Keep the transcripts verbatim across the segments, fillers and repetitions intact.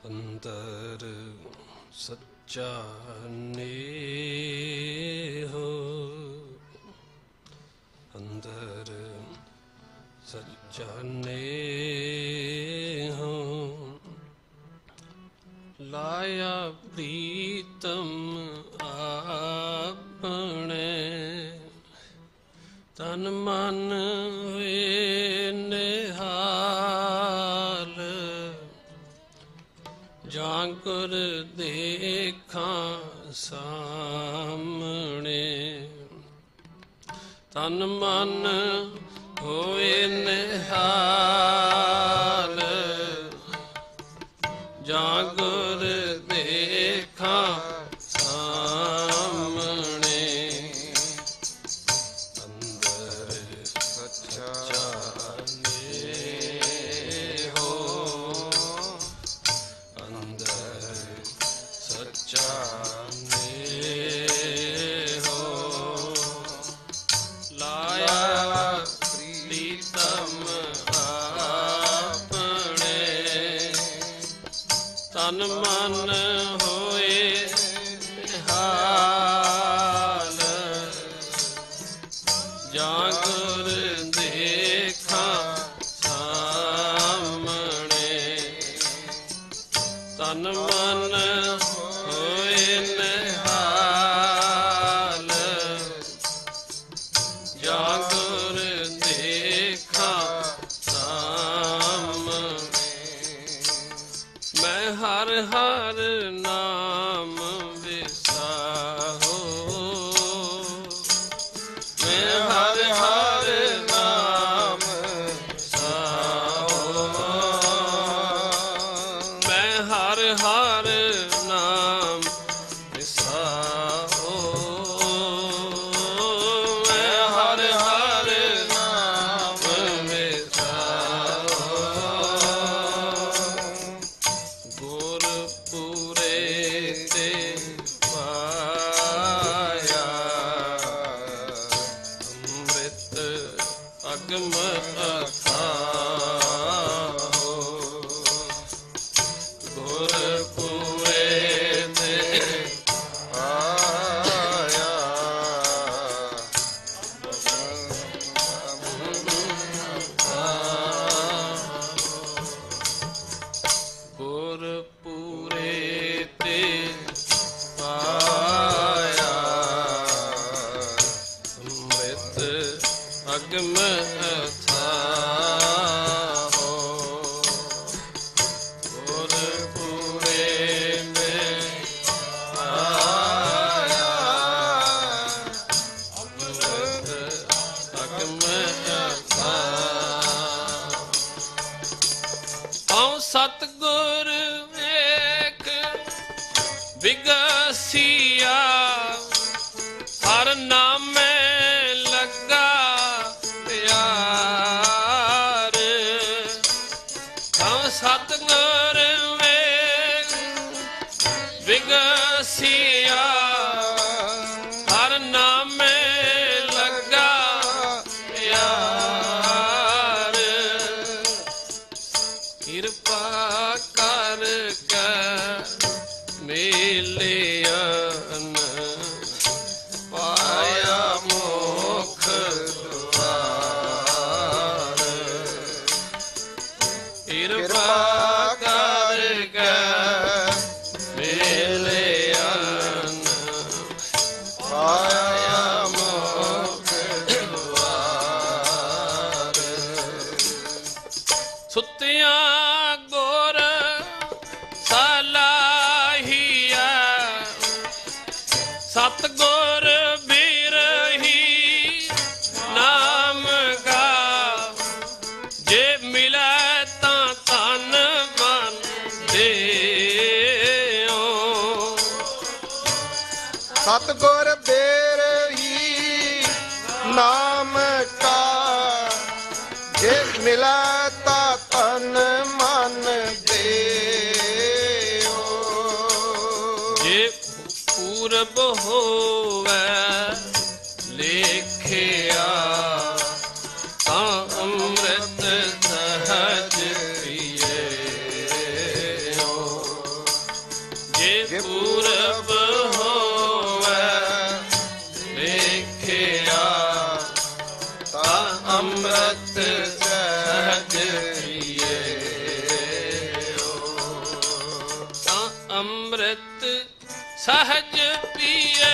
ਅੰਦਰ ਸੱਚਾ ਨੇਹੋ, ਅੰਦਰ ਸੱਚਾ ਨੇਹੋ, ਲਾਇਆ ਪ੍ਰੀਤਮ ਆਪਣੇ, ਤਨ ਮਨ ਵੇ ਨਿਹਾਲ, ਜਾਂ ਗੁਰ ਦੇਖਾਂ ਸਾਹਮਣੇ, ਤਨ ਮਨ ਹੋਏ ਨਿਹਾਲ, ਜਾਂ ਗੁਰ ਦੇਖਾਂ ਸਾਹਮਣੇ, ਅੰਦਰ ਸੱਚਾ ਨੇਹੋ, ਅੰਦਰ ਸੱਚਾ ਨੇਹੋ, ਲਾਇਆ ਪ੍ਰੀਤਮ ਆਪਣੇ, ਤਨ ਮਨ ਹੋਏ ਨਿਹਾਲ, ਜਾਂ ਗੁਰ ਦੇਖਾਂ ਸਾਹਮਣੇ, ਤਨ ਮਨ ਹੋਏ ਨਿਹਾਲ, ਜਾਂ ਗੁਰ ਦੇਖਾਂ ਸਾਹਮਣੇ, ਮੈਂ ਹਰ ਹਰ ਨਾਮ ਵਿਸਾਹੋ, ਮੈਂ ਹਰ ਹਰ ਨਾਮ ਵਿਸਾਹੋ, ਮੈਂ ਹਰ ਹਰ ਨਾਮ ਵਿਸਾਹੋ, ਮੈਂ ਹਰ ਹਰ ਨਾਮ ਵਿਸਾਹੋ, ਗੁਰਪੁਰੇ ਤੇ ਪਾਇਆ, ਅੰਮ੍ਰਿਤ ਅਗਮ ਅਥਾਹੋ, ਗੁਰਪੁਰੇ ਤੇ ਪਾਇਆ, ਗੁਰਪੁਰੇ ਤੇ ਪਾਇਆ, ਅੰਮ੍ਰਿਤ ਅਗਮ ਅਥਾਹੋ, ਗੁਰਪੁਰੇ ਤੇ ਪਾਇਆ, ਅੰਮ੍ਰਿਤ ਅਗਮ ਅਥਾਹੋ, ਹਉ ਸਤਿਗੁਰ ਵੇਖ ਵਿਗਸਿਆ, ਹਰ ਨਾਮੇ ਲੱਗਾ ਪਿਆਰ, ਹਉ ਸਤਿਗੁਰ ਵੇਖ ਵਿਗਸਿਆ, ਹਰ ਨਾਮੇ ਲੱਗਾ ਪਿਆਰ, ਕਿਰਪਾ ਕਰਕੇ ਮਿਲਿਆਨ, ਪਾਇਆ ਮੋਖ ਦੁਆਰ, ਕਿਰਪਾ ਕਰਕੇ ਮਿਲਿਆਨ, ਪਾਇਆ ਮੋਖ ਦੁਆਰ, ਸੁੱਤਿਆਂ ਗੁਰ ਸਲਾਹੀਆ, ਸਤਿਗੁਰ ਬਿਰਹੀ ਨਾਮ ਗਾ, ਜੇ ਮਿਲੈ ਤਾਂ ਧਨ ਮਨ ਦੇਓ, ਸਤਿਗੁਰ ਬਿਰਹੀ ਨਾਮ ਕਾ, ਜੇ ਮਿਲੈ ਤਾਂ ਤਨ ਮਨ ਦੇਓ, ਜੇ ਪੂਰਬ ਹੋਵੈ ਲੇਖਿਆ, ਤਾਂ ਅੰਮ੍ਰਿਤ ਸਹਜ ਪੀਏ, ਅੰਮ੍ਰਿਤ ਸਹਿਜ ਪੀਏ ਤਾਂ ਅੰਮ੍ਰਿਤ ਸਹਿਜ ਪੀਏ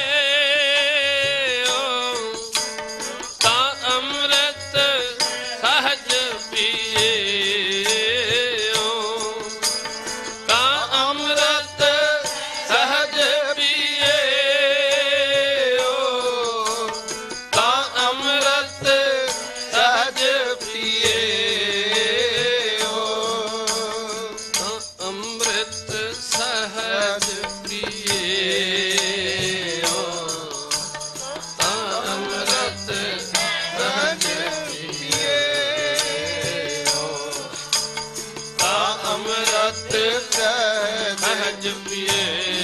ਤਾਂ ਅੰਮ੍ਰਿਤ ਸਹਿਜ ਪੀਏ ਤਾਂ ਅੰਮ੍ਰਿਤ ਸਹਿਜ ਪੀਏ ਤਾਂ ਅੰਮ੍ਰਿਤ ਸਹਿਜ ਪੀਏ ਤਾਂ ਅੰਮ੍ਰਿਤ ਸਹਿਜ ਪੀਏ ਤਾਂ ਅੰਮ੍ਰਿਤ ਸਹਿਜ ਪੀਏ ਤਾਂ ਅੰਮ੍ਰਿਤ ਸਹਿਜ ਸਹਿਜ ਪੀਏ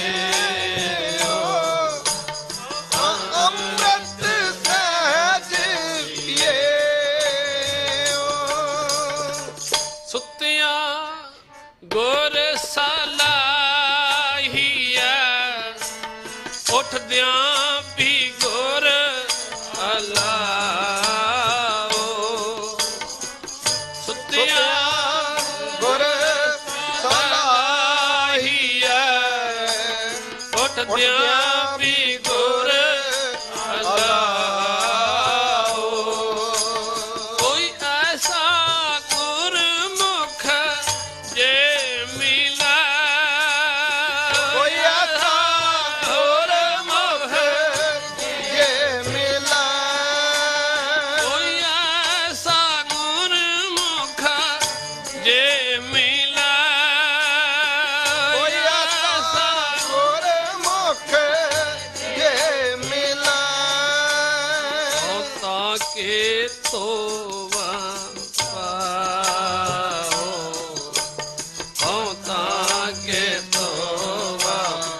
ਅੰਮ੍ਰਿਤ ਸਹਿਜ ਪੀਏ ਸੁੱਤਿਆਂ ਗੁਰ ਸਲਾਹੀਐ ਉੱਠਦਿਆਂ ਵੀ ਗੁਰ ਅਲਾਓ ਸੁੱਤਿਆਂ ਗੁਰ ਸਲਾਹੀਐ ਉੱਠਦਿਆਂ ਵੀ ਗੁਰ ਅਲਾਓ ਕੋਈ ਐਸਾ ਗੁਰਮੁਖ ਜੇ ਮਿਲੈ ਕੋਈ ਐਸਾ ਗੁਰਮੁਖ ਜੇ ਮਿਲੈ ਕੋਈ ਐਸਾ ਗੁਰਮੁਖ ਜੇ ਮਿਲੈ ਕੋਈ ਐਸਾ ਗੁਰਮੁਖ ਜੇ ਮਿਲੈ ਹਉ ਤਾਂ ਕੇ ਤੋਵਾ ਪਾਓ ਹਉ ਤਾਂ ਕੇ ਤੋਵਾ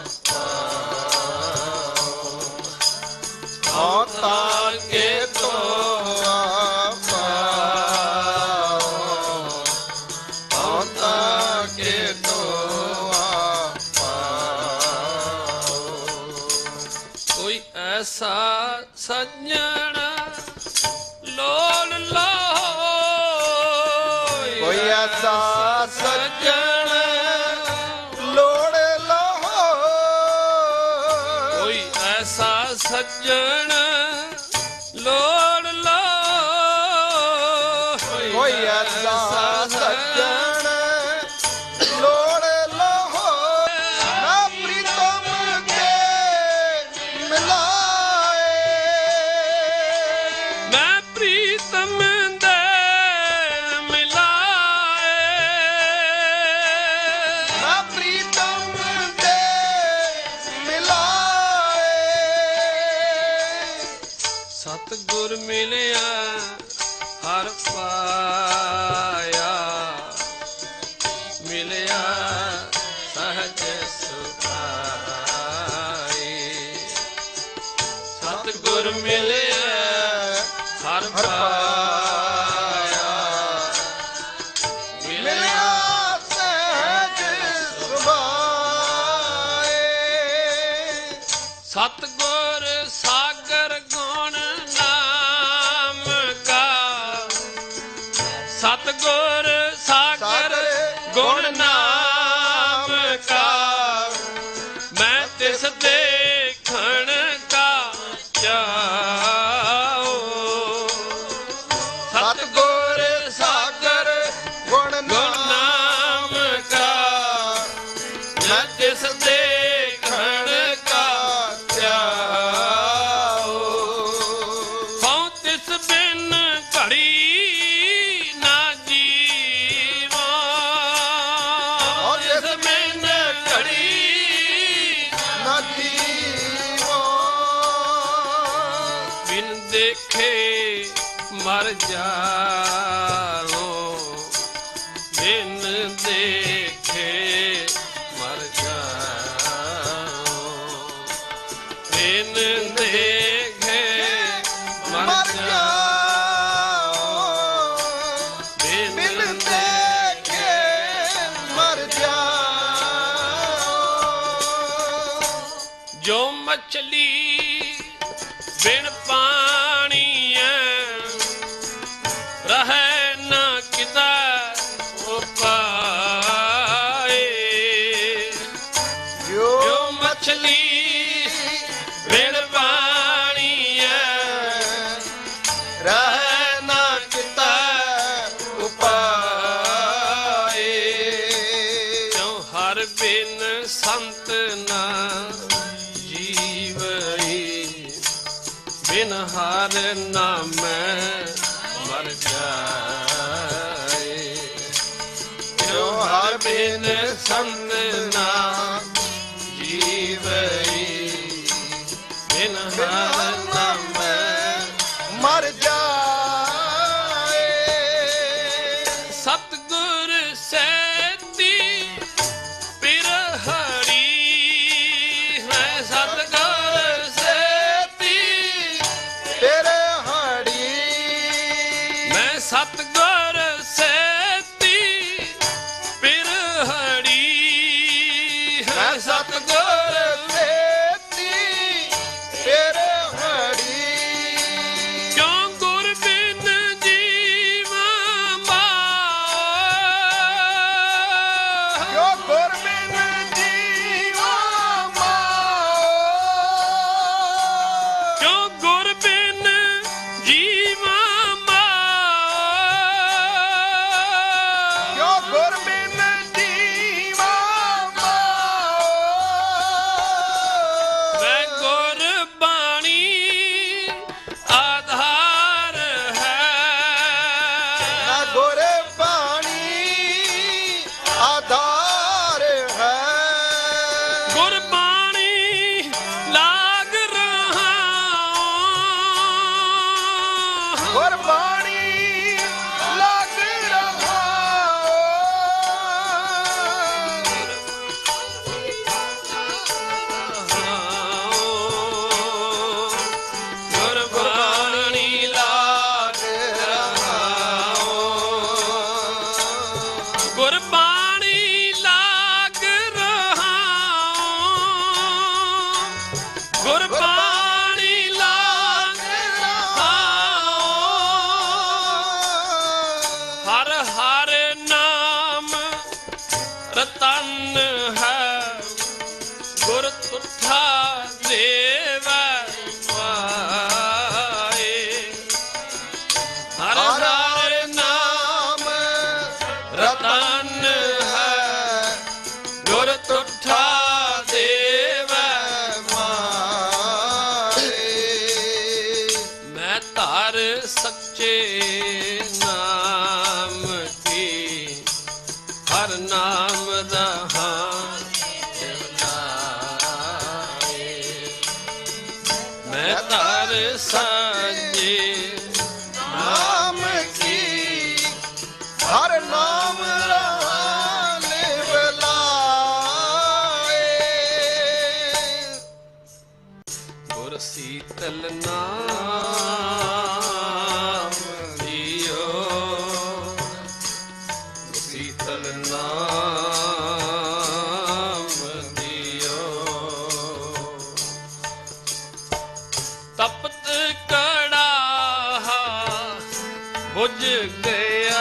ਹਉ ਤਾਂ ਕੇ ਤੋਆ ਪਾਓ ਹਉ ਤਾਂ ਕੇ ਤੋਆ ਪਾਓ ਕੋਈ ਐਸਾ ਸੱਜਣ ਲੋਲ ਲੋਏ ਕੋਈ ਐਸਾ ਸੱਜਣ ਲੋੜ ਲਹੋ ਕੋਈ ਐਸਾ ਸੱਜਣ ਲੋੜ ਲੋਏ ਕੋਈ ਐਸਾ ਸੱਜਣ ਲੋੜ ਲਹੋ ਨਾ ਪ੍ਰੀਤਮ ਕੇ ਮਿਲਾਏ ਮੈਂ ਪ੍ਰੀਤਮ ਦੇ ਮਿਲਾਏ ਨਾ ਪ੍ਰੀਤਮ ਦੇ ਮਿਲਾਏ ਸਤਿਗੁਰ ਮਿਲਿਆ ਹਰ ਪਾਇਆ ਮਿਲਿਆ ਸਹਜ ਸੁਖਾਈ ਸਤਿਗੁਰ ਮਿਲਿਆ ਹਰ ਪਾਇਆ ਮਿਲਿਆ ਮਿਲਿਆ ਸਹਿਜ ਸੁਭਾਏ ਸਤਿਗੁਰ ਸਾਗਰ ਗੁਣ ਨਾਮ ਕਾ ਸਤਿਗੁਰ ਸਾਗਰ ਗੁਣ ਨਾਮ ਕਾ ਮੈਂ ਤਿਸ ਦੇਖਣ ਕਾ ਚਾਓ ਸਤਿਗੁਰ ਸਾਗਰ ਗੁਣ ਗੁਣ ਨਾਮ ਨਾਮ ਕਾ ਮੈਂ ਤਿਸ ਦੇਖਣ ਕਾ ਚਾਓ ਹਉ ਤਿਸ ਬਿਨ ਘੜੀ ਨਾ ਜੀਵਾਂ ਹਉ ਤਿਸ ਤਿਸ ਬਿਨ ਘੜੀ ਨਾ ਜੀਵੋ ਬਿਨ ਦੇਖੇ ਮਰ ਜਾਓ ਬਿਨ ਦੇਖੇ ਮਰ ਜਾਓ ਬਿਨ ਦੇਖੇ ਮਰ ਮਰ ਜਾਓ ਜਾਓ ਬਿਨ ਬਿਨ ਦੇਖੇ ਮਰ ਜਾਓ ਜੋ ਮਛਲੀ ਬਿਨ ਪਾਣੀ ਐ ਰਹਿ ਨਾ ਕਿਤਾ ਉਪਾਏ। ਜੋ ਜੋ ਮਛਲੀ ਬਿਨ ਪਾਣੀ ਹੈ, ਰਹਿ ਨਾ ਕਿਤਾ ਉਪਾਏ। ਜੋ ਹਰ ਬਿਨ ਸੰਤ ਨਾ ਜੀਵਈ, ਬਿਨ ਹਰ ਨਾਮੈ ਮਰ ਜਾਏ। ਜੋ ਹਰ ਬਿਨ ਸੰਤ ਨਾ ਜੀਵਈ, ਬਿਨ ਹਰ ਨਾਮੈ ਮਰ ਜਾਏ। ਸਤਿਗੁਰ ਸੇਤੀ ਪਿਰ ਹਰੀ ਹੈ। ਸਤਿਗੁਰ ਸੇਤੀ ਤੇਰੇ ਹਾੜੀ ਮੈਂ ਸਤਿਗੁਰ ਸੇਤੀ ਪਿਰ ਹਰੀ ਹੈ। ਮੈਂ ਸਤਿਗੁਰ ਸੇਤੀ ਤੇਰੇ ਹਾੜੀ। ਕਿਉਂ ਗੁਰ ਬਿਨ ਜੀਵਾਂ ਮਾਓ। ਜੋ ਗੁਰ ਬਿਨ ਜੀਵਾ ਮਾਓ। ਕਿਉਂ ਗੁਰ ਬਿਨ ਜੀਵਾਂ ਮਾਓ। ਜੋ ਗੁਰ ਬਿਨ ਜੀਵਾ ਮਾਓ। ਮੈਂ ਗੁਰ ਬਾਣੀ ਆਧਾਰ ਹੈ। ਨਾ ਗੁਰ ਬਾਣੀ ਆਧਾਰ ਹੈ। ਗੁਰਬਾਣੀ ਲਾਗ ਰਹਾ। ਗੁਰ ਬਾਣੀ ਲੱਗ ਰਹਾ। ਗੁਰਬਾਣੀ ਲਾਗ ਗੁਰਬਾਣੀ ਲਾਗ ਰਹਾ। ਗੁਰਬਾਣੀ ਲਾਗ ਰਹਾ। ਹਰ ਹਰ ਨਾਮ ਰਤਨ ਹੈ। ਗੁਰ ਤੁਠਾ ਦੇਵੈ ਪਾਏ। ਹਰ ਹਰ ਹਰ ਨਾਮ ਨਾਮ ਰਤਨ ਹੈ। ਗੁਰ ਤੁਠਾ ਦੇਵੈ ਮਾਏ। ਮੈਂ ਧਾਰ ਸੱਚੇ ਨਾਮ ਕੀ। ਹਰ ਨਾਮ ਰਹਾ ਲਾਏ। ਮੈਂ ਧਾਰ ਸਾਜੇ ਨਾਮ ਕੀ ਹਰ ਨਾਮ ਰਹਾਨੇ ਬਲਾਏ। ਗੁਰ ਸੀਤਲ ਨਾਮ ਦਿਓ। ਸੀਤਲ ਨਾਮ ਦਿਓ। ਤਪਤ ਕੜਾਹਾ ਬੁਝ ਗਿਆ।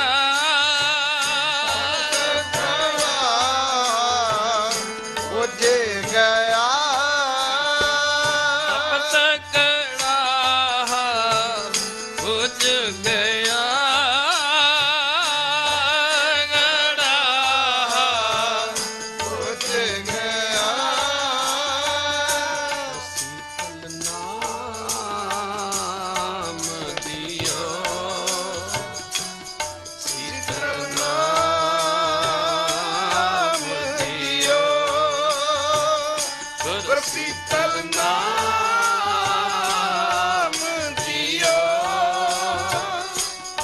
ਬੁਝ ਗਿਆ। ਤਪਤ ਕੜਾਹਾ ਬੁਝ ਗਿਆ। ਕੜਾਹਾ ਬੁਝ ਗਿਆ। ਸੀਤਲ ਨਾਮ ਦਿਓ। ਸੀਤਲ ਨਾਮ ਦਿਓ। ਗੁਰ ਸੀਤਲ ਨਾਮ ਦਿਓ।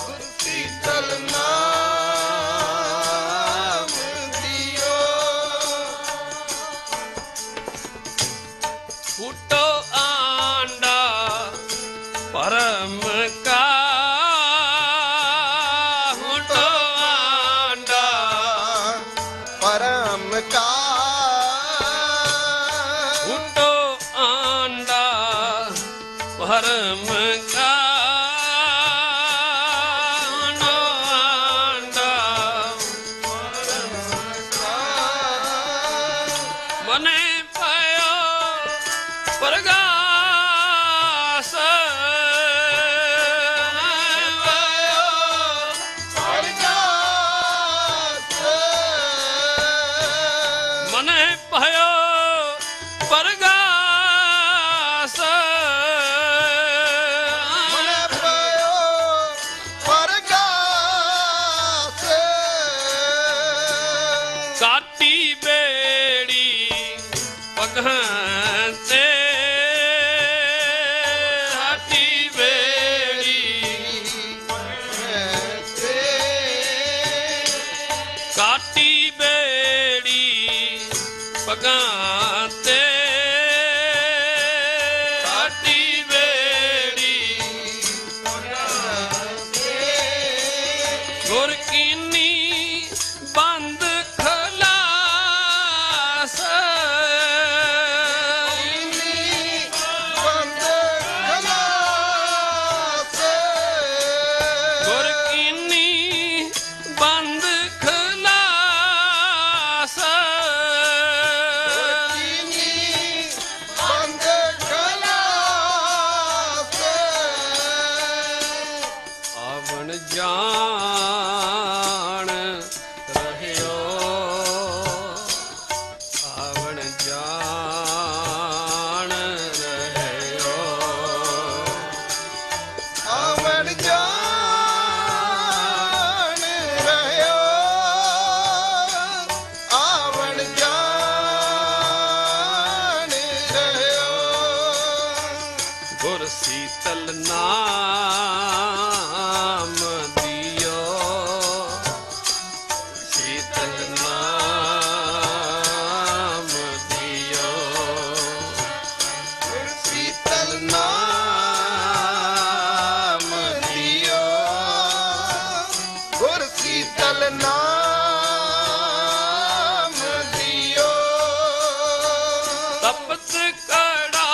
ਗੁਰ ਕੀਨੀ ਬੰਦ ਖਲਾਸ ਬੰਦ ਖਲਾਸ ਗੁਰ ਕੀਨੀ ਬੰਦ ਖਲਾਸ ਕੀਨੀ ਬੰਦ ਖਲਾਸ ਆਵਣ ਜਾਣ ਰਹਿਓ ਆਵਣ ਜਾਣ ਰਹਿਓ ਆਵਣ ਜਾਣ ਰਹਿਓ ਆਵਣ ਜਾਣ ਰਹਿਓ ਗੁਰ ਸੀਤਲ ਨਾਮ ਦਿਓ ਸੀਤਲ ਨਾਮ ਦਿਓ ਸੀਤਲ ਨਾਮ ਦਿਓ ਗੁਰ ਸੀਤਲ ਨਾਮ ਦਿਓ ਤਪਤ ਕੜਾ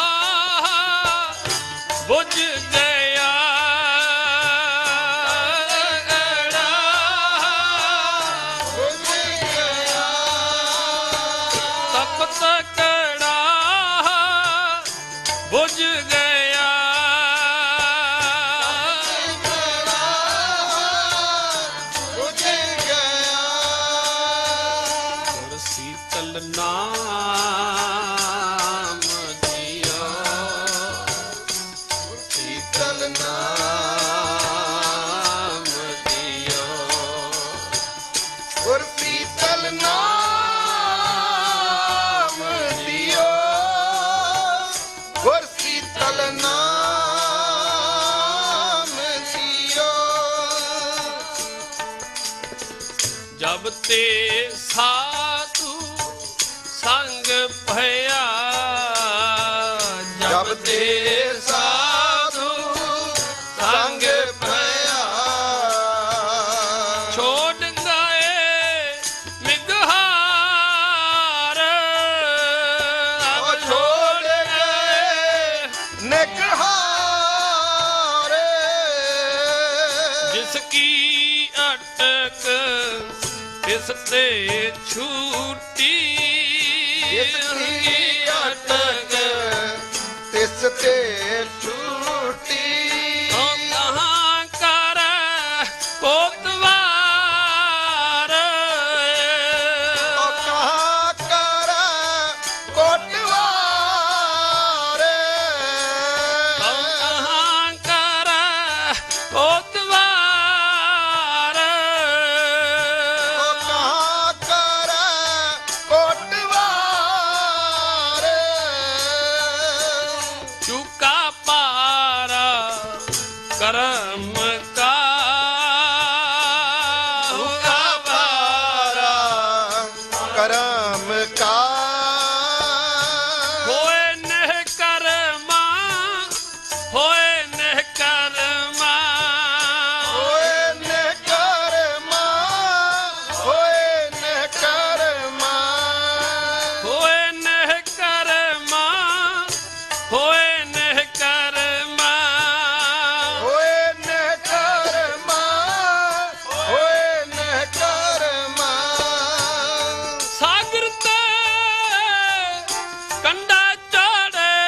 ਬੁਝ ਗਿਆ ਕੜਾ ਬੁਝ ਗਿਆ ਤਪਤ ਕੜਾ ਬੁਝ ਗਿਆ ਬੁਝ ਗਿਆ ਗੁਰ ਸੀਤਲ ਨਾਮ ਦਿਓ ਸੀਤਲ ਨਾਮ ਦਿਓ ਗੁਰ ਸੀਤਲ ਨਾਮ ਦਿਓ ਗੁਰ ਸੀਤਲ ਨਾਮ ਦਿਓ ਜਬ ਤੇ ਸਾਧੂ ਸੰਗ ਭਇਆ ਜਬ ਤੇ ਸਾਧੂ ਸੰਗ ਭਇਆ ਛੋੜ ਗਏ ਮਿਗਹਾਰ ਉਹ ਛੋੜ ਗਏ ਨਿਕਹਾਰੇ ਜਿਸ ਕੀ ਅਟਕ ਤਿਸ ਤੇ ਛੂਟੀ ਇਸ ਦੀ ਅਟਕ ਤਿਸ ਤੇ ਛੂਟੀ ਉਹ ਕਹਾਂ ਕਰ ਕੋਤਵਾਰ ਉਹ ਕਹਾਂ ਕਰ ਕੋਟਵਾਰੇ ਉਹ ਕਹਾਂ ਕਰ ਕੋਤਵਾਰ ਉਹ ਕਹਾਂ ਕਰ ਕੋਟਵਾਰੇ ਚੁਕਾ ਪਾਰਾ ਕਰਮ ਕਾ ਹੁਕਾ ਪਾਰਾ ਕਰਮ ਕਾ ਹੋਏ ਨਹਿ ਕਰਮਾ ਹੋਏ ਨਹਿ ਕਰਮਾ ਹੋਏ ਨੇ ਕਰਮਾ ਹੋਏ ਨੇ ਕਰਮਾ ਹੋਏ ਨਹਿ ਕਰਮਾ ਹੋਏ ਨਹਿ ਕਰਮਾ ਹੋਏ ਨੇ ਕਰਮਾ ਹੋਏ ਨੇ ਕਰਮਾ ਸਾਗਰ ਤੇ ਕੰਡਾ ਚੜੇ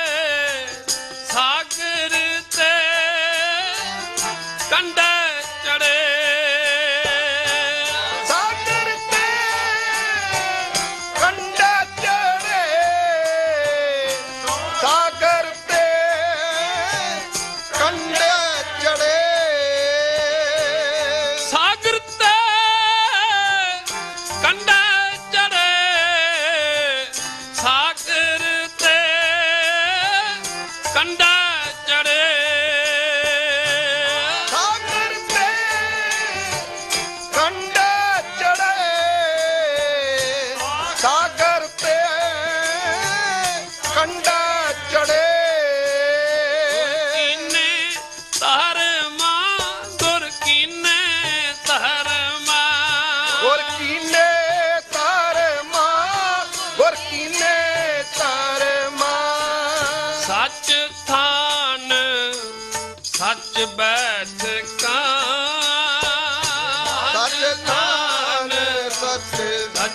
ਸਾਗਰ ਤੇ ਕੰਡਾ ਚੜੇ ਸਾਗਰ ਤੇ ਕੰਡਾ ਚੜੇ ਸਾਗਰ ਤੇ ਕੰਡਾ ਚੜੇ ਸਾਗਰ ਤੇ ਕੰਡਾ ਚੜੇ ਸਾਗਰ ਤੇ ਕੰਡਾ ਚੜੇ ਸਾਗਰ ਤੇ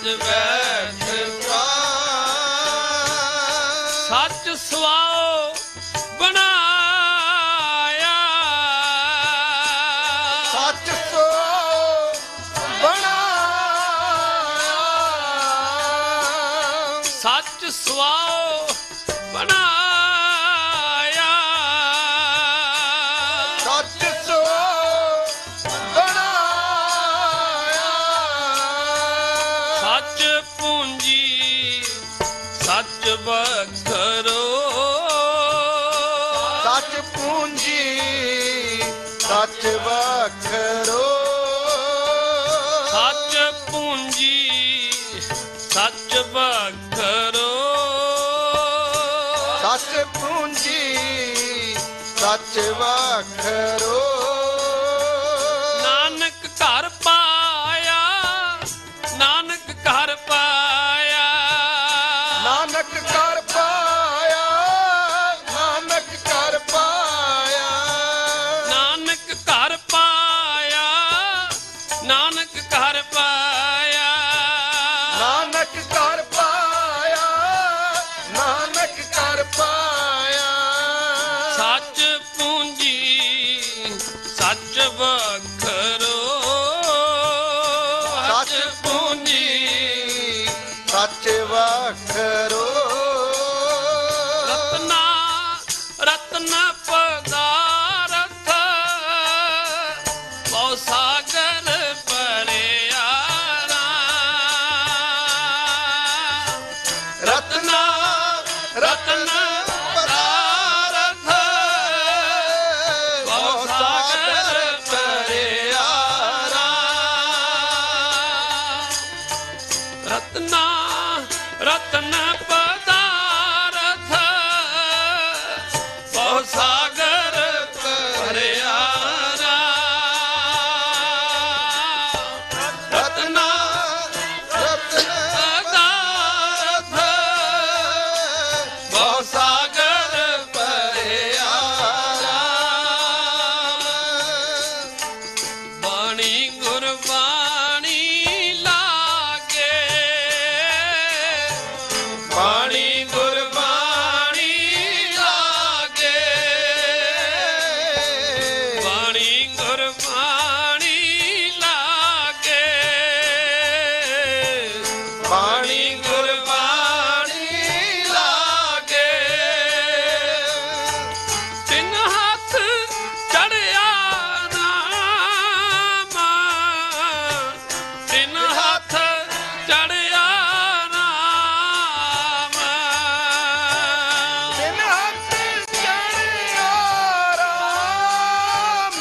ਸੱਚ ਬੈਠ ਸੱਚ ਸੁਆਓ ਬਣਾਇਆ ਸੱਚ ਸੋ ਬਣਾਇਆ ਸੱਚ ਸੁਆਓ ਬਣਾਇਆ ਸੱਚ ਸੋ ਬਣਾਇਆ ਸੱਚ ਪੂੰਜੀ ਸੱਚ ਬਖਰੋ ਸੱਚ ਪੂੰਜੀ ਸੱਚ ਵਖਰੋ ਸੱਚ ਪੂੰਜੀ ਸੱਚ ਬਖਰੋ ਸੱਚ ਪੂੰਜੀ ਸੱਚ ਵਖਰੋ ਨਾਨਕ ਘਰ ਪਾਇਆ ਨਾਨਕ ਘਰ ਪਾਇਆ ਨਾਨਕ ਕਰ ਪਾਇਆ ਨਾਨਕ ਕਰ ਪਾਇਆ ਨਾਨਕ ਘਰ ਪਾਇਆ ਨਾਨਕ ਘਰ ਪਾਇਆ ਨਾਨਕ ਕਰ ਪਾਇਆ ਨਾਨਕ ਕਰ ਪਾਇਆ ਸੱਚ ਪੂੰਜੀ ਸੱਚ ਬਖਰੋ ਸੱਚ ਪੂੰਜੀ ਸੱਚ ਵਖਰੋ ਰਤਨਾ ਰਤਨ ਪਦਾਰਥ ਬਹੁ ਸਾਗਰ ਭਰਿਆ ਰਤਨਾ ਰਤਨ ਪਦਾਰਥ ਬਹੁ ਸਾਗਰ ਭਰਿਆ ਰਤਨਾ ਰਤਨ ਪਦਾਰਥ ਬਹੁ ਸਾਗਰ ਭਰਿਆ ਰਤਨਾ ਰਤਨ ਪਦਾਰਥ ਬਹੁ ਸਾਗਰ ਭਰਿਆ ਬਾਣੀ ਗੁਰਬਾਣੀ ਲਾਗੇ ਬਾਣੀ ਗੁਰਬਾਣੀ ਲਾਗੇ ਬਾਣੀ ਗੁਰਬਾਣੀ ਲਾਗੇ ਬਾਣੀ ਗੁਰਬਾਣੀ ਲਾਗੇ ਤਿੰਨ ਹੱਥ ਚੜਿਆ ਨਾਮ ਤਿੰਨ ਹੱਥ ਚੜਿਆ ਨਾਮ ਤਿੰਨ ਹੱਥ ਚੜਿਆ ਰਾਮ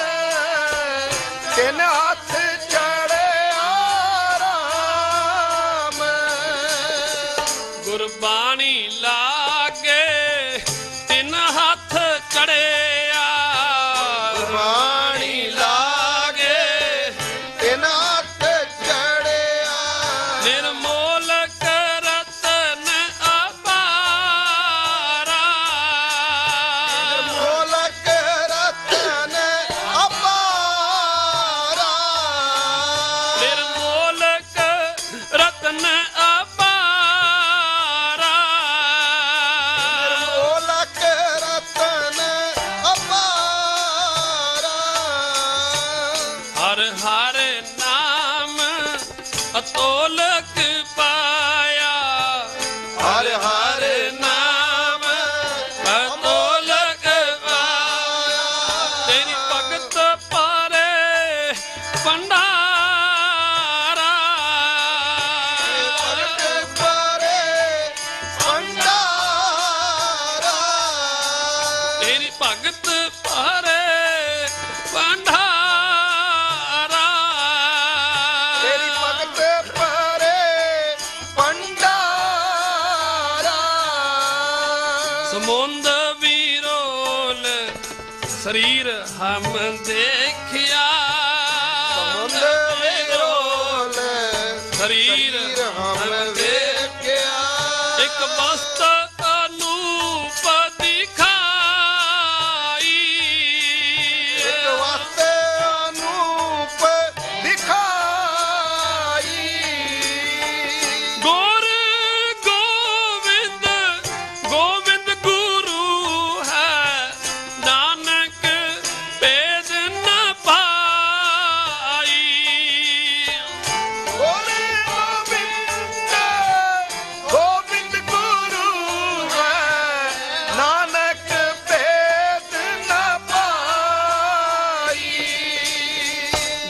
ਤਿੰਨ ਹੱਥ ਚੜਿਆ ਰਾਮ ਗੁਰਬਾਣੀ ਲਾਗੇ ਤਿੰਨ ਹੱਥ ਚੜਿਆ ਗੁਰਬਾਣੀ ਲਾਗੇ ਤਿੰਨ ਹੱਥ ਚੜਿਆ ਨਿਰਮੋਲ ਰਤਨ ਅਪਾਰਾ ਮੋਲਕ ਰਤਨ ਅਪਾਰਾ ਨਿਰਮੋਲ ਰਤਨ ਅਪਾਰਾ ਮੋਲਕ ਰਤਨ ਅਪਾਰਾ ਹਰ ਹਰ ਨਾਮ ਅਤੋਲਕ ਪਾਇਆ ਹਰ ਹਰ ਨਾਮ ਅਤੋਲਕ ਪਾਇਆ ਤੇਰੀ ਭਗਤ ਪਾਰੇ ਭੰਡਾਰਾ ਭਗਤ ਪਾਰੇ ਭੰਡਾਰਾ ਤੇਰੀ ਭਗਤ ਪਾਰੇ ਭੰਡਾਰਾ ਤੇਰੀ ਭਗਤ ਪਾਰੇ ਭੰਡਾਰਾ ਸਮੁੰਦ ਵੀਰੋਲ ਸਰੀਰ ਹਮ ਦੇਖਿਆ ਸਮੁੰਦ ਵਿਰੋਲ ਸਰੀਰ ਹਮ ਵੇਖਿਆ ਇੱਕ ਬਸਤ ਅਨੂਪ ਦਿਖਾਈ ਇੱਕ ਵਸਤ ਅਨੂਪ ਦਿਖਾਈ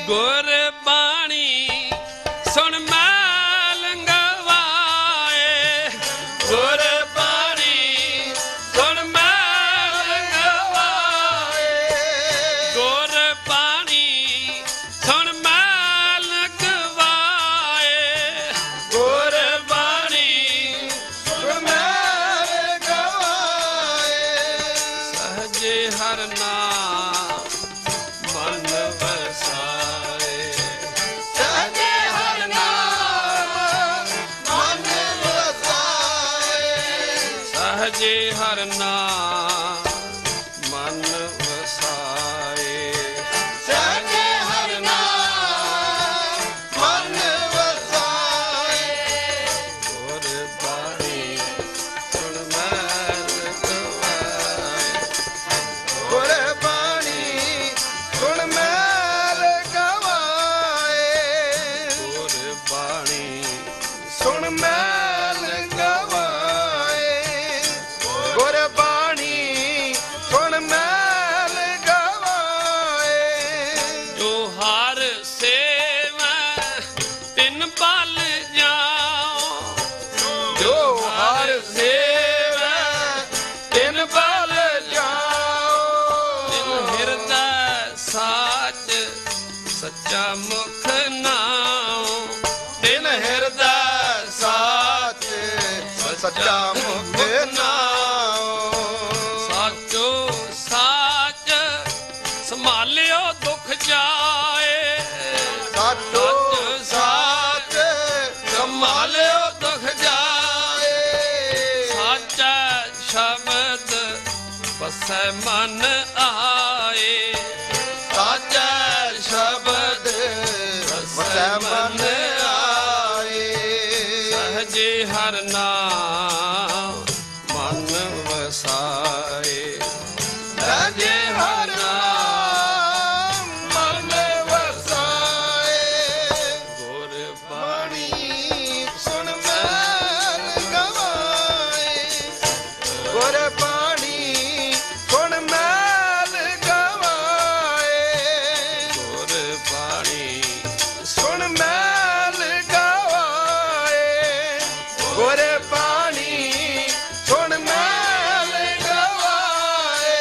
ਗੁਰਬਾਣੀ ਸੁਣ ਮੈਲ ਗਵਾਏ, ਗੁਰਬਾਣੀ ਸੁਣ ਮੈਲ ਗਵਾਏ, ਗੁਰਬਾਣੀ ਸੁਣ ਮੈਲ ਗਵਾਏ, ਗੁਰਬਾਣੀ ਸੁਣ ਮੈਲ ਗਵਾਏ। ਸਹਜੇ ਹਰ ਨਾਮ ਮਨ ਵਸਾਏ, ਸਹਜੇ ਹਰਿ ਨਾਮ ਮਨ ਵਸਾਏ। ਸਹਜੇ ਹਰ ਨਾਮ ਮਨ ਵਸਾਏ, ਸਹਜੇ ਹਰਿ ਨਾਮ ਮਨ ਵਸਾਏ। ਗੁਰਬਾਣੀ ਸੁਣ ਮੈਲ ਗਵਾਏ, ਗੁਰਬਾਣੀ ਸੁਣ ਮੈਲ ਗਵਾਏ। ਗੁਰਬਾਣੀ ਸੁਣ ਮੈਲ ਗਵਾਏ। ਗੁਰਬਾਣੀ ਸੁਣ ਮੈਲ ਗਵਾਏ। ਜੋ ਹਰ ਸੇਵਾ ਤਿਨ ਬਲ ਜਾਓ, ਜੋ ਹਰ ਸੇਵੈ ਤਿਨ ਬਲ ਜਾਓ। ਤਿਨ ਹਿਰਦੈ ਸਾਚ ਸੱਚਾ ਮੁਖ ਨਾਉ, ਤਿਨ ਹਿਰਦੈ ਸਾਚ ਸੱਚਾ ਮੁਖ ਨਾਉ। ਸਾਚੋ ਸਾਚ ਸੰਭਾਲਿਓ ਦੁਖ ਜਾਏ, ਸਾਚੋ ਸਾਚ ਸੰਭਾਲਿਓ ਦੁਖ ਜਾਏ। ਸਾਚਾ ਸ਼ਬਦ ਵਸੈ ਮਨ ਆਏ, ਸਾਚਾ ਸ਼ਬਦ ਵਸੈ ਮਨ ਆਏ। ਸਹਜੇ ਹਰ ਨਾਮ ਮਨ ਵਸਾਏ, ਸਹਜੇ ਹਰਿ ਨਾਮ ਮਨ ਵਸਾਏ। ਗੁਰਬਾਣੀ ਬਾਣੀ ਸੁਣ ਮੈਲ ਗਵਾਏ। ਗੁਰਬਾਣੀ ਸੁਣ ਮੈਲ ਗਵਾਏ। ਗੁਰਬਾਣੀ ਸੁਣ ਮੈਲ ਗਵਾਏ। ਗੁਰਬਾਣੀ ਸੁਣ ਮੈਲ ਗਵਾਏ।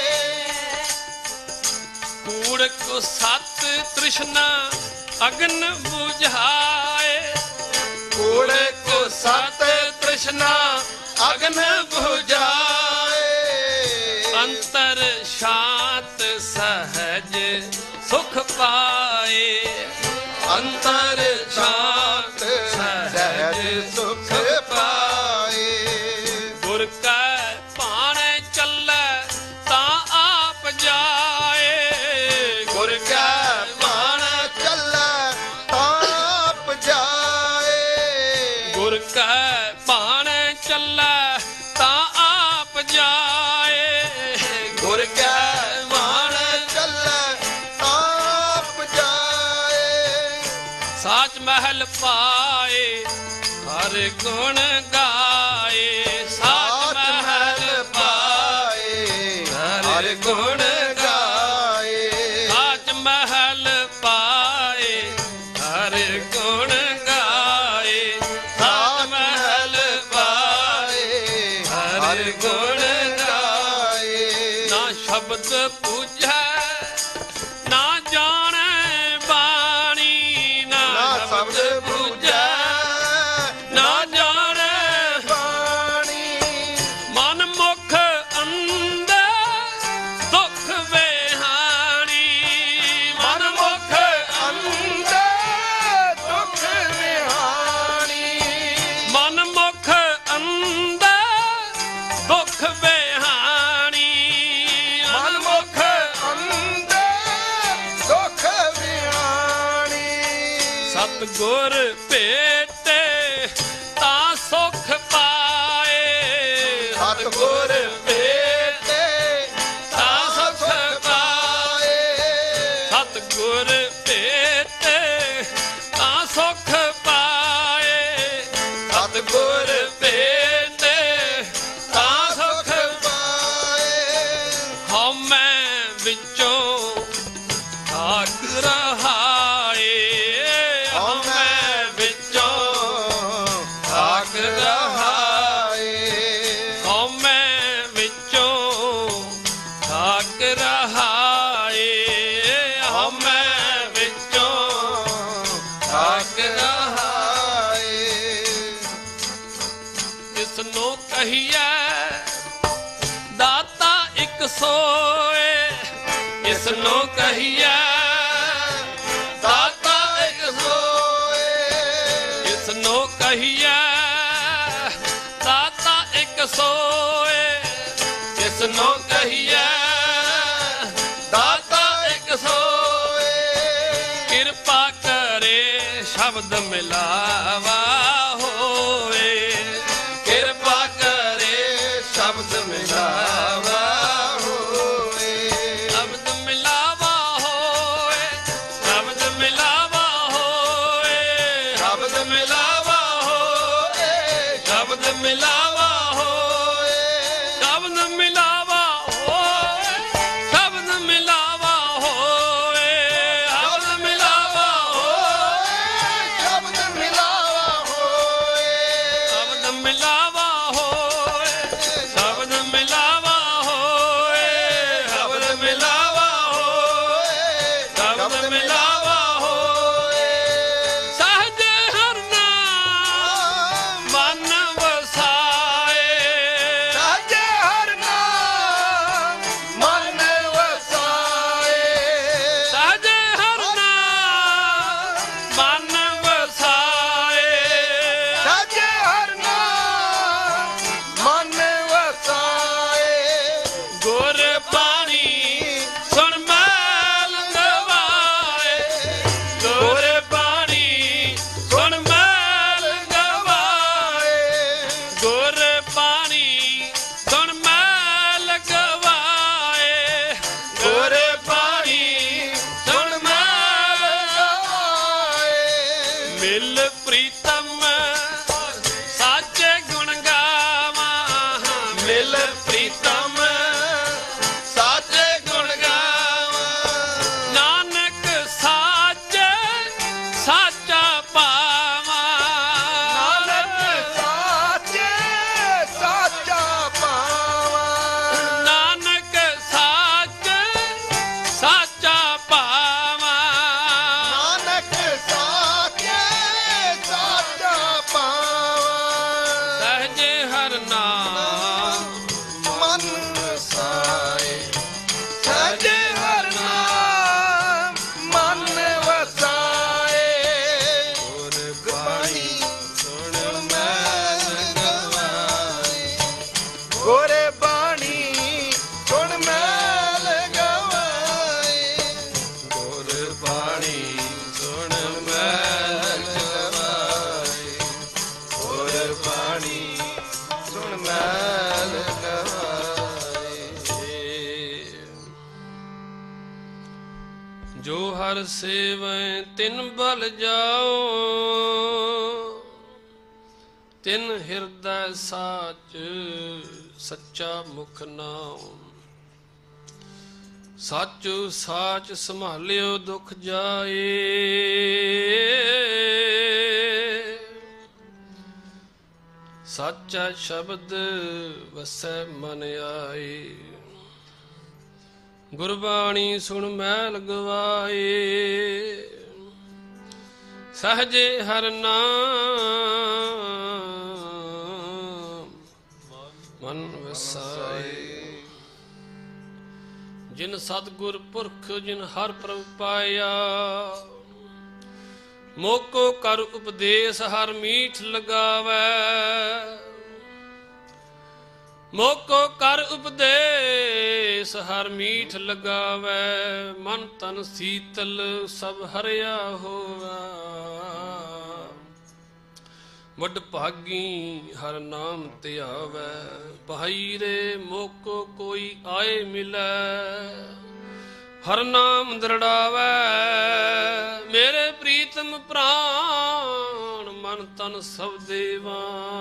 ਕੂੜ ਕੋ ਸਤ ਤ੍ਰਿਸ਼ਨਾ ਅਗਨ ਬੁਝਾਏ, ਕੂੜ ਕੋ ਸਤ ਤ੍ਰਿਸ਼ਨਾ ਅਗਨ ਬੁਝਾਏ। ਅੰਤਰ ਸ਼ਾਂਤ ਸਹਜ ਸੁਖ ਪਾਏ, ਅੰਤਰ ਸ਼ਾਂਤ ਸਹਿਜ ਸੁਖ ਪਾਏ। ਗੁਰ ਕੈ ਭਾਣੇ ਚੱਲੈ ਤਾਂ ਆਪ ਜਾਏ, ਗੁਰ ਕੈ ਬਾਣ ਚੱਲੈ ਤਾਂ ਆਪ ਜਾਏ। ਗੁਰ ਕੈ ਭਾਣੇ ਚੱਲੈ ਤਾਂ ਆਪ ਜਾਏ, ਗੁਰ ਕੈ ਬਾਣ ਚੱਲੈ ਤਾਂ ਆਪ ਜਾਏ। ਸਾਚ ਮਹਿਲ ਪਾਏ ਹਰ ਗੁਣ ਗਾਏ, ਸਾਚ ਮਹਿਲ ਪਾਏ ਹਰ ਗੁਣ ਗਾਏ। ਸਾਚ ਮਹਿਲ ਪਾਏ ਹਰ ਗੁਣ ਗਾਏ, ਸਾਚ ਮਹਿਲ ਪਾਏ ਹਰ ਗੁਣ ਗਾਏ। ਨਾ ਸ਼ਬਦ ਪੂਜੈ ਨਾ ਜਾਣੈ ਬਾਣੀ, ਨਾ ਨਾ ਸ਼ਬਦ ਸ਼ਬਦ ਪੂਜੈ ਪੂਜੈ ਨਾ ਜਾਣੈ ਬਾਣੀ। ਮਨ ਮੁਖ ਅੰਦਰ ਦੁਖ ਵਿਹਾਣੀ, ਮਨ ਮੁਖ ਅੰਦਰ ਦੁਖ ਵਿਹਾਣੀ। ਮਨ ਮੁਖ ਅੰਦਰ ਦੁਖ ਵਿਹਾਣੀ, ਮਨ ਮੁਖ ਅੰਦਰ ਦੁਖ ਵਿਹਾਣੀ। ਸਤਿਗੁਰ ਭੇਟੇ ਤਾਂ ਸੁਖ ਪਾਏ, ਸਤਿਗੁਰ ਭੇਟੇ ਤਾਂ ਸੁਖ ਪਾਏ। ਸਤਿਗੁਰ ਭੇਟੇ ਤਾਂ ਸੁਖ ਪਾਏ, ਸਤਿਗੁਰ ਭੇਟੇ ਤਾਂ ਸੁਖ ਪਾਏ। ਹਉ ਮੈਂ ਵਿੱਚੋਂ ਠਾਕ ਰਹਾ ਕਹੀਐ ਦਾਤਾ ਇੱਕ ਸੋਏ, ਇਸ ਨੂੰ ਕਹੀਐ ਦਾਤਾ ਇੱਕ ਸੋਏ, ਇਸ ਨੂੰ ਕਹੀਐ ਦਾਤਾ ਇੱਕ ਸੋਏ, ਇਸ ਨੂੰ ਕਹੀਐ ਦਾਤਾ ਇੱਕ ਸੋਏ। ਕਿਰਪਾ ਕਰੇ ਸ਼ਬਦ ਮਿਲਾਵਾ ਹੋਏ, ਕਿਰਪਾ ਕਰੇ ਸ਼ਬਦ ਮਿਲਾਵਾ ਹੋਏ, ਸ਼ਬਦ ਮਿਲਾਵਾ ਹੋਏ, ਸ਼ਬਦ ਮਿਲਾਵਾ ਹੋਏ, ਸ਼ਬਦ ਮਿਲਾਵਾ ਹੋਏ, ਸ਼ਬਦ ਮਿਲਾਵਾ ਹੋਏ, ਸ਼ਬਦ ਮਿਲਾਵਾ ਹੋਏ, ਸ਼ਬਦ ਮਿਲਾਵਾ ਹੋਏ, ਸ਼ਬਦ ਮਿਲਾਵਾ ਹੋਏ, ਸ਼ਬਦ ਮਿਲਾਵਾ ਹੋਏ, ਸ਼ਬਦ ਮਿਲਾਵਾ ਹੋਏ, ਸ਼ਬਦ ਮਿਲਾਵਾ ਹੋਏ, ਸ਼ਬਦ ਮਿਲਾਵਾ ਹੋਏ, ਸ਼ਬਦ ਮਿਲਾਵਾ ਹੋਏ। ਸਹਜ ਹਰਿ ਨਾਮ ਮਨ ਵਸਾਏ, ਸਾਜੇ ਹਰਿ ਨਾਮ ਮਨ ਵਸਾਏ, ਸਹਜ ਹਰਿ ਨਾਮ ਮਨ ਵਸਾਏ, ਸਾਜੇ ਹਰਿ ਨਾਮ ਮਨ ਵਸਾਏ। ਗੁਰਬਾਣੀ ਸੁਣ ਮੈਲ ਗਵਾਏ, ਗੁਰਬਾਣੀ ਸੁਣ ਮੈਲ ਗਵਾਏ, ਗੁਰਬਾਣੀ ਸੁਣ ਮੈਲ ਗਵਾਏ, ਗੁਰਬਾਣੀ ਸੁਣ ਮੈਲ ਗਵਾਏ। ਮਿਲ ਪ੍ਰੀਤਮ ਸਾਚੇ ਗੁਣ ਗਾਵਾਂ, ਮਿਲ ਪ੍ਰੀਤਮ ਸਾਚੇ ਗੁਣ ਗਾਵਾਂ, ਨਾਨਕ ਸਾਚੇ ਸਾਚਾ ਪਾਵਾਂ, ਨਾਨਕ ਸਾਚੇ ਸਾਚਾ ਪਾਵਾਂ, ਨਾਨਕ ਸਾਚੇ ਸਾਚਾ ਪਾਵਾਂ, ਨਾਨਕ ਸਾਚੇ ਸਾਚਾ ਪਾਵਾਂ। ਸਹਜੇ ਹਰਿ ਨਾਮ ਮਨ ਵਸਾਏ, ਸਾਜੇ ਹਰਿ ਨਾਮ ਮਨ ਵਸਾਏ। ਗੁਰਬਾਣੀ ਸੁਣ ਮੈਲ ਗਵਾਏ, ਗੁਰਬਾਣੀ ਸੁਣ ਮੈਲ ਗਵਾਏ, ਗੁਰਬਾਣੀ ਸੁਣ ਮੈਲ ਗਵਾਏ, ਗੁਰਬਾਣੀ ਸੁਣ ਮੈਲ ਗਵਾਏ। ਜੋ ਹਰ ਸੇਵੈ ਤਿਨ ਬਲ ਜਾਓ, ਤਿਨ ਹਿਰਦੈ ਸਾਚ ਸੱਚਾ ਮੁਖ ਨਾਉ, ਸਾਚੋ ਸਾਚ ਸੰਭਾਲਿਓ ਦੁਖ ਜਾਏ, ਸਾਚਾ ਸ਼ਬਦ ਵਸੈ ਮਨ ਆਏ, ਗੁਰਬਾਣੀ ਸੁਣ ਮੈਲ ਗਵਾਏ, ਸਹਜੇ ਹਰਿ ਨਾਮ ਮਨ ਵਸਾਏ। ਜਿਨ ਸਤਿਗੁਰ ਪੁਰਖ ਜਿਨ ਹਰਿ ਪ੍ਰਭ ਪਾਇਆ, ਮੋਕੋ ਕਰ ਉਪਦੇਸ ਹਰਿ ਮੀਠ ਲਗਾਵੈ, ਮੋਕੋ ਕਰ ਉਪਦੇਸ ਹਰਿ ਮੀਠ ਲਗਾਵੈ, ਮਨ ਤਨ ਸੀਤਲ ਸਭ ਹਰਿਆ ਹੋਵੈ, ਵੱਡ ਭਾਗੀ ਹਰਿ ਨਾਮ ਧਿਆਵੈ, ਭਾਈ ਰੇ ਮੋਕੋ ਕੋਈ ਆਏ ਮਿਲੈ, ਹਰਿ ਨਾਮ ਦ੍ਰਿੜਾਵੈ, ਮੇਰੇ ਪ੍ਰੀਤਮ ਪ੍ਰਾਣ ਮਨ ਤਨ ਸਭ ਦੇਵਾ,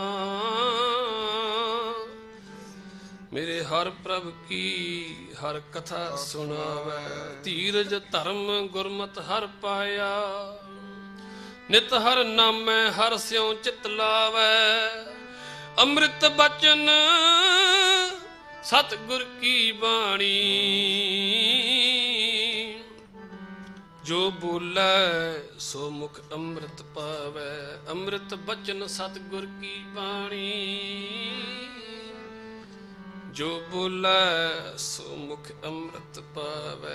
ਮੇਰੇ ਹਰ ਪ੍ਰਭ ਕੀ ਹਰ ਕਥਾ ਸੁਣਾਵੈ, ਧੀਰਜ ਧਰਮ ਗੁਰਮਤਿ ਹਰਿ ਪਾਇਆ, ਨਿਤ ਹਰਿ ਨਾਮੈ ਹਰਿ ਸਿਉ ਚਿਤ ਲਾਵੈ, ਅੰਮ੍ਰਿਤ ਬਚਨ ਸਤਿਗੁਰ ਕੀ ਬਾਣੀ, ਜੋ ਬੋਲੇ ਸੋ ਮੁਖ ਅੰਮ੍ਰਿਤ ਪਾਵੈ, ਅੰਮ੍ਰਿਤ ਬਚਨ ਸਤਿਗੁਰ ਕੀ ਬਾਣੀ। ਜੋ ਬੋਲੇ ਸੋ ਮੁਖ ਅੰਮ੍ਰਿਤ ਪਾਵੇ।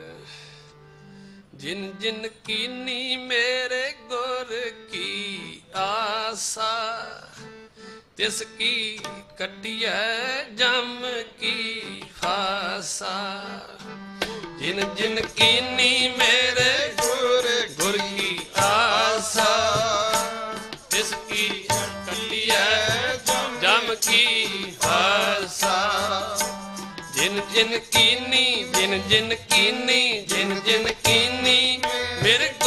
ਜਿਨ ਜਿਨ ਕੀਨੀ ਮੇਰੇ ਗੁਰ ਕੀ ਆਸਾ, ਤਿਸ ਕੀ ਕੱਟਿਐ ਜਮ ਕੀ ਫਾਸਾ। ਜਿਨ ਜਿਨ ਕੀਨੀ ਮੇਰੇ ਗੁਰ ਗੁਰ ਕੀ ਆਸਾ, ਤਿਸ ਕੀ ਕੱਟਿਐ ਜਮ ਕੀ ਫਾਸਾ। ਜਿਨ ਜਿਨ ਕੀਨੀ ਜਿਨ ਜਿਨ ਕੀਨੀ ਜਿਨ ਜਿਨ ਕੀਨੀ ਮੇਰੇ